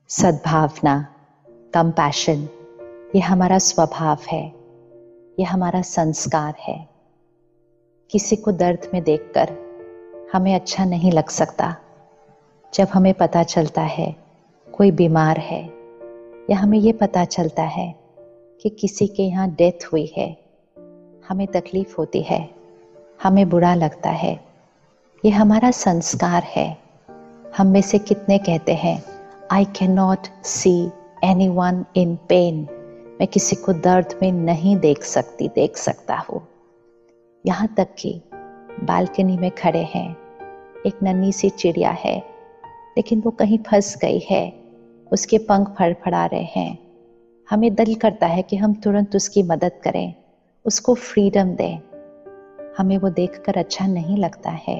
सद्भावना, कंपैशन, ये हमारा स्वभाव है, ये हमारा संस्कार है। किसी को दर्द में देखकर हमें अच्छा नहीं लग सकता। जब हमें पता चलता है कोई बीमार है या हमें ये पता चलता है कि किसी के यहाँ डेथ हुई है, हमें तकलीफ होती है, हमें बुरा लगता है। ये हमारा संस्कार है। हम में से कितने कहते हैं, I can not see anyone in pain. मैं किसी को दर्द में नहीं देख सकता हूँ। यहाँ तक कि बालकनी में खड़े हैं, एक नन्ही सी चिड़िया है, लेकिन वो कहीं फंस गई है, उसके पंख फड़फड़ा रहे हैं। हमें दिल करता है कि हम तुरंत उसकी मदद करें, उसको फ्रीडम दें। हमें वो देखकर अच्छा नहीं लगता है।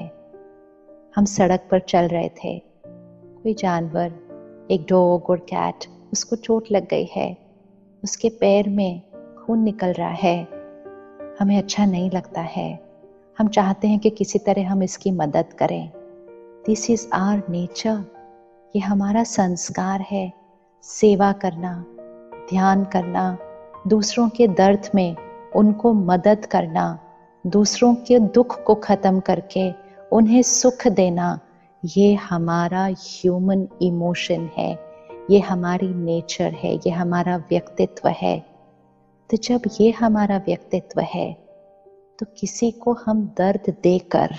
हम सड़क पर चल रहे थे, कोई जानवर, एक डॉग और कैट, उसको चोट लग गई है, उसके पैर में खून निकल रहा है। हमें अच्छा नहीं लगता है। हम चाहते हैं कि किसी तरह हम इसकी मदद करें। This is our nature. ये हमारा संस्कार है। सेवा करना, ध्यान करना, दूसरों के दर्द में उनको मदद करना, दूसरों के दुख को खत्म करके उन्हें सुख देना, ये हमारा ह्यूमन इमोशन है, ये हमारी नेचर है, ये हमारा व्यक्तित्व है। तो जब ये हमारा व्यक्तित्व है, तो किसी को हम दर्द देकर,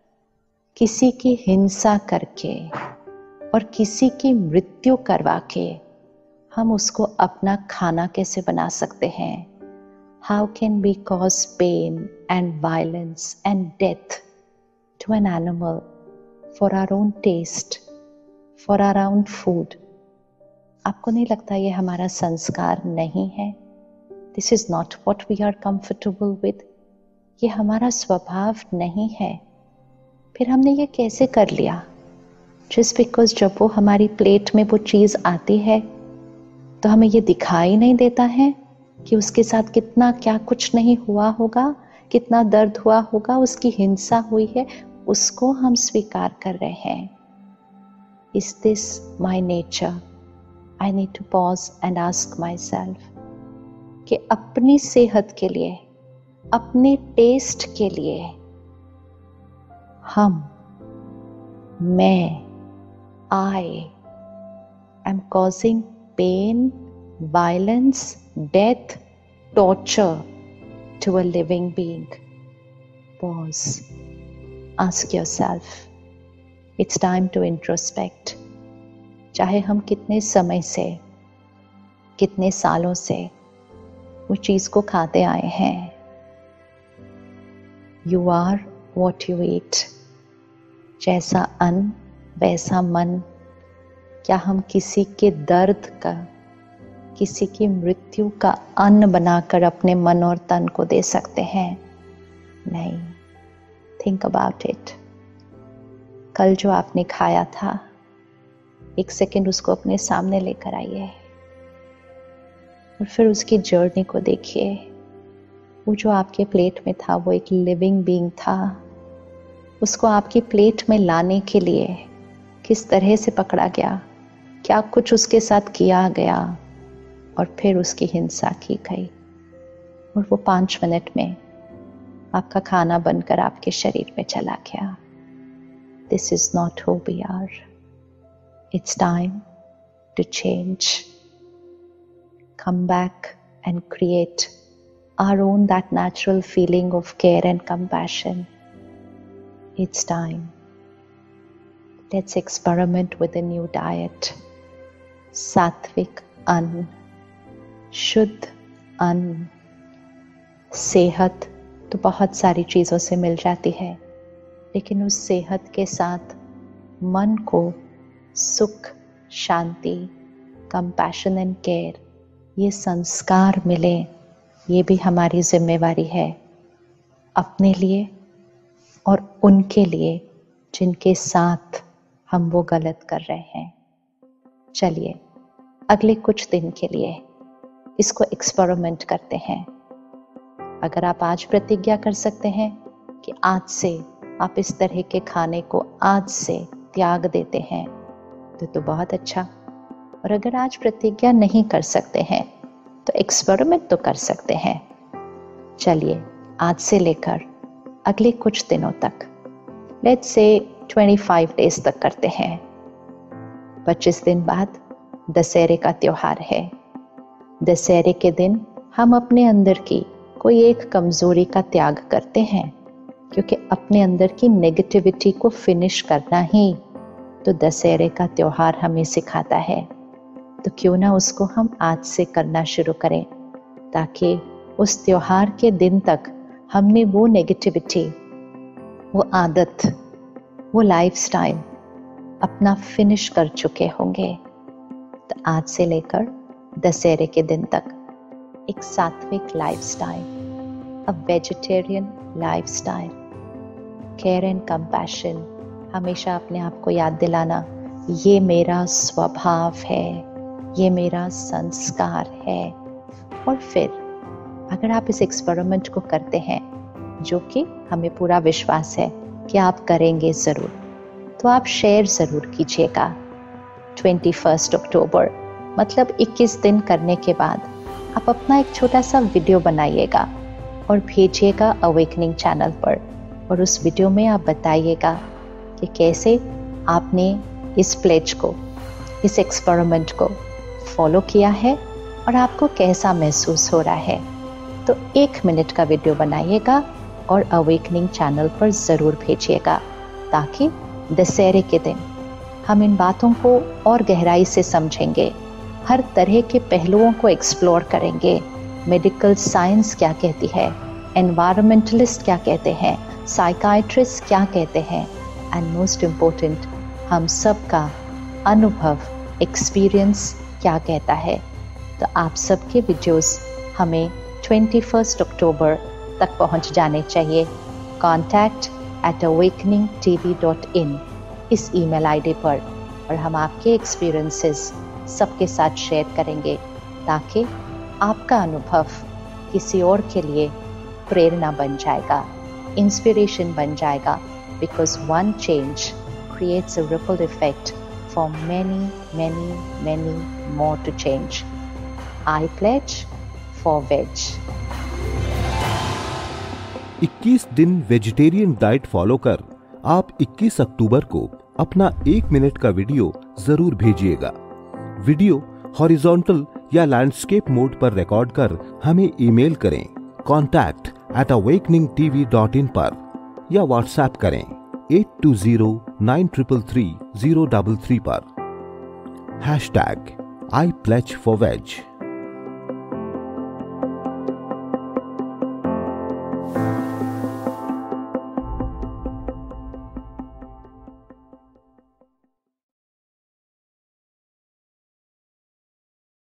किसी की हिंसा करके और किसी की मृत्यु करवा के हम उसको अपना खाना कैसे बना सकते हैं? How can we cause pain and violence and death to an animal for our own taste, for our own food? आपको नहीं लगता ये हमारा संस्कार नहीं है? This is not what we are comfortable with. ये हमारा स्वभाव नहीं है। फिर हमने ये कैसे कर लिया? Just because जब वो हमारी प्लेट में वो चीज़ आती है तो हमें ये दिखाई नहीं देता है कि उसके साथ कितना क्या कुछ नहीं हुआ होगा, कितना दर्द हुआ होगा, उसकी हिंसा हुई है, उसको हम स्वीकार कर रहे हैं। Is this my nature? I need to pause and ask myself कि अपनी सेहत के लिए, अपने टेस्ट के लिए मैं I am causing pain, violence, death, torture to a living being. Pause. Ask yourself. It's time to introspect. चाहे हम कितने समय से, कितने सालों से वो चीज को खाते आए हैं। You are what you eat. जैसा अन्न वैसा मन। क्या हम किसी के दर्द का, किसी की मृत्यु का अन्न बनाकर अपने मन और तन को दे सकते हैं? नहीं। Think about it. कल जो आपने खाया था, एक सेकंड उसको अपने सामने लेकर आइए और फिर उसकी जर्नी को देखिए। वो जो आपके प्लेट में था, वो एक लिविंग बीइंग था। उसको आपकी प्लेट में लाने के लिए किस तरह से पकड़ा गया, क्या कुछ उसके साथ किया गया और फिर उसकी हिंसा की गई, और वो 5 मिनट में आपका खाना बनकर आपके शरीर में चला गया। This is not who we are. It's time to change. Come back and create our own that natural feeling of care and compassion. It's time. Let's experiment with a new diet. सात्विक अन्न, शुद्ध अन्न। सेहत तो बहुत सारी चीज़ों से मिल जाती है, लेकिन उस सेहत के साथ मन को सुख, शांति, कंपैशन एंड केयर, ये संस्कार मिले, ये भी हमारी जिम्मेवारी है, अपने लिए और उनके लिए जिनके साथ हम वो गलत कर रहे हैं। चलिए अगले कुछ दिन के लिए इसको एक्सपेरिमेंट करते हैं। अगर आप आज प्रतिज्ञा कर सकते हैं कि आज से आप इस तरह के खाने को आज से त्याग देते हैं, तो बहुत अच्छा। और अगर आज प्रतिज्ञा नहीं कर सकते हैं तो एक्सपेरिमेंट तो कर सकते हैं। चलिए आज से लेकर अगले कुछ दिनों तक, लेट्स से 25 डेज तक करते हैं। 25 दिन बाद दशहरे का त्योहार है। दशहरे के दिन हम अपने अंदर की कोई एक कमजोरी का त्याग करते हैं, क्योंकि अपने अंदर की नेगेटिविटी को फिनिश करना ही तो दशहरे का त्योहार हमें सिखाता है। तो क्यों ना उसको हम आज से करना शुरू करें, ताकि उस त्योहार के दिन तक हमने वो नेगेटिविटी, वो आदत, वो लाइफस्टाइल अपना फिनिश कर चुके होंगे। तो आज से लेकर दशहरे के दिन तक एक सात्विक lifestyle, a vegetarian lifestyle, care and compassion, हमेशा अपने आप को याद दिलाना, ये मेरा स्वभाव है, ये मेरा संस्कार है। और फिर अगर आप इस एक्सपेरिमेंट को करते हैं, जो कि हमें पूरा विश्वास है कि आप करेंगे ज़रूर, तो आप शेयर ज़रूर कीजिएगा। 21 अक्टूबर मतलब 21 दिन करने के बाद आप अपना एक छोटा सा वीडियो बनाइएगा और भेजिएगा अवेकनिंग चैनल पर। और उस वीडियो में आप बताइएगा कि कैसे आपने इस प्लेज को, इस एक्सपेरिमेंट को फॉलो किया है और आपको कैसा महसूस हो रहा है। तो 1 मिनट का वीडियो बनाइएगा और अवेकनिंग चैनल पर ज़रूर भेजिएगा, ताकि दशहरे के दिन हम इन बातों को और गहराई से समझेंगे, हर तरह के पहलुओं को एक्सप्लोर करेंगे। मेडिकल साइंस क्या कहती है, एनवायरमेंटलिस्ट क्या कहते हैं, साइकाइट्रिस्ट क्या कहते हैं, एंड मोस्ट इम्पोर्टेंट हम सब का अनुभव, एक्सपीरियंस क्या कहता है। तो आप सबके वीडियोस हमें 21 अक्टूबर तक पहुंच जाने चाहिए। contact@awakeningtv.in इस ईमेल आईडी पर, और हम आपके एक्सपीरियंसेस सबके साथ शेयर करेंगे, ताकि आपका अनुभव किसी और के लिए प्रेरणा बन जाएगा, इंस्पिरेशन बन जाएगा। Because one change creates a ripple effect for many, many, many more to change. I pledge for veg. 21 दिन वेजिटेरियन डाइट फॉलो कर आप 21 अक्टूबर को अपना 1 मिनट का वीडियो जरूर भेजिएगा। वीडियो हॉरिजॉन्टल या लैंडस्केप मोड पर रिकॉर्ड कर हमें ईमेल करें contact@awakeningtv.in पर, या व्हाट्सएप करें 8209333033 पर। #I pledge for veg।